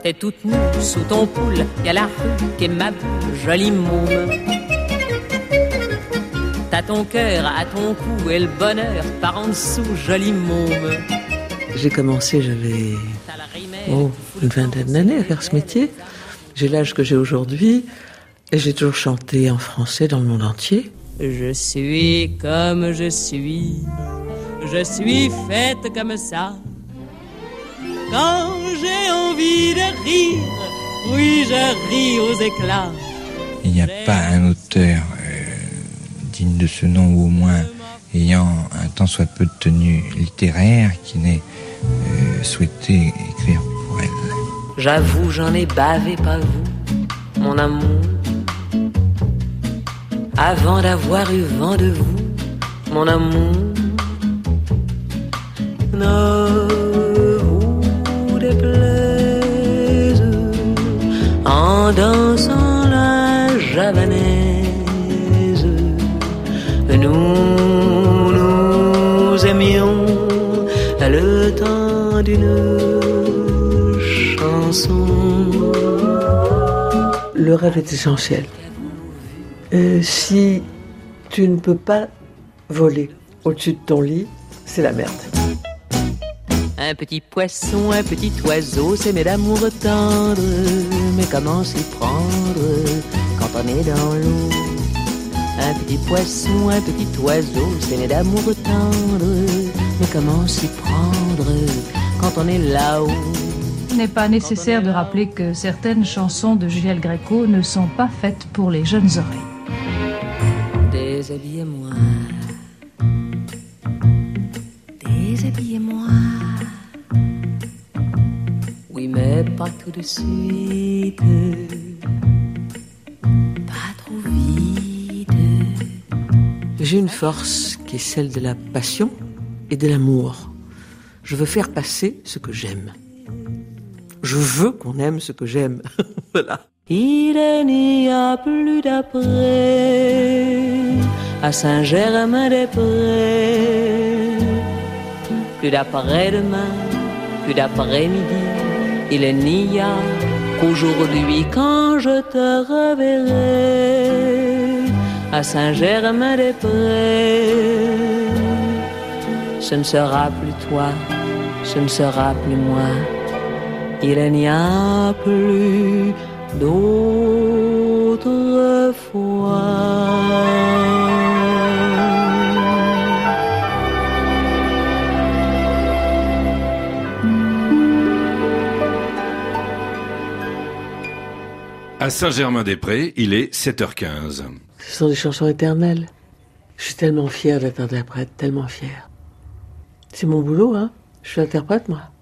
t'es toute nue sous ton poule, y'a la rue qui est ma bulle, jolie môme. T'as ton cœur à ton cou et le bonheur par en dessous, jolie môme. J'ai commencé, j'avais une vingtaine d'années à faire ce métier. J'ai l'âge que j'ai aujourd'hui et j'ai toujours chanté en français dans le monde entier. Je suis comme je suis faite comme ça. Quand j'ai envie de rire, oui, je ris aux éclats. Il n'y a pas un auteur digne de ce nom, ou au moins ayant un tant soit peu de tenue littéraire, qui n'ait souhaité écrire pour elle. J'avoue, j'en ai bavé, pas vous, mon amour. Avant d'avoir eu vent de vous, mon amour. Ne vous déplaise en dansant la javanaise. Nous aimions le temps d'une chanson. Le rêve est essentiel. Si tu ne peux pas voler au-dessus de ton lit, c'est la merde. Un petit poisson, un petit oiseau, s'aimer d'amour tendre. Mais comment s'y prendre quand on est dans l'eau? Un petit poisson, un petit oiseau, s'aimer d'amour tendre. Mais comment s'y prendre quand on est là-haut? Il n'est pas nécessaire de rappeler que certaines chansons de Juliette Gréco ne sont pas faites pour les jeunes oreilles. Déshabillez-moi, déshabillez-moi. Oui, mais pas tout de suite, pas trop vite. J'ai une force qui est celle de la passion et de l'amour. Je veux faire passer ce que j'aime. Je veux qu'on aime ce que j'aime. Voilà. Il n'y a plus d'après à Saint-Germain-des-Prés. Plus d'après-demain, plus d'après-midi. Il n'y a qu'aujourd'hui quand je te reverrai à Saint-Germain-des-Prés. Ce ne sera plus toi, ce ne sera plus moi. Il n'y a plus d'autre fois. À Saint-Germain-des-Prés, il est 7h15. Ce sont des chansons éternelles. Je suis tellement fière d'être interprète, tellement fière. C'est mon boulot, hein. Je suis interprète, moi.